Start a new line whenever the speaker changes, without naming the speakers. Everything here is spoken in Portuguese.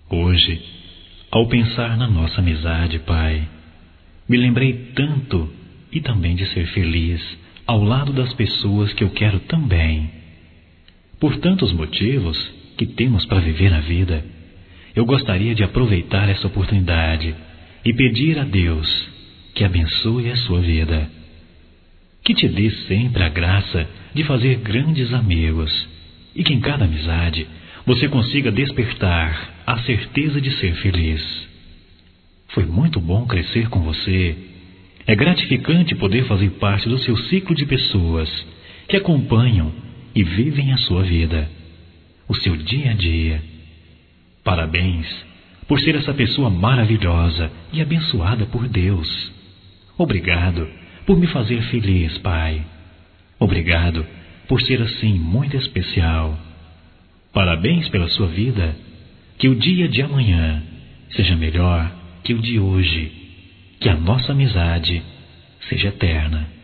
Hoje, ao pensar na nossa amizade, Pai, me lembrei tanto e também de ser feliz ao lado das pessoas que eu quero também. Por tantos motivos que temos para viver a vida, eu gostaria de aproveitar essa oportunidade e pedir a Deus que abençoe a sua vida, que te dê sempre a graça de fazer grandes amigos e que em cada amizade você consiga despertar a certeza de ser feliz. Foi muito bom crescer com você. É gratificante poder fazer parte do seu ciclo de pessoas que acompanham e vivem a sua vida, o seu dia a dia. Parabéns por ser essa pessoa maravilhosa e abençoada por Deus. Obrigado por me fazer feliz, Pai. Obrigado por ser assim muito especial. Parabéns pela sua vida. Que o dia de amanhã seja melhor que o de hoje. Que a nossa amizade seja eterna.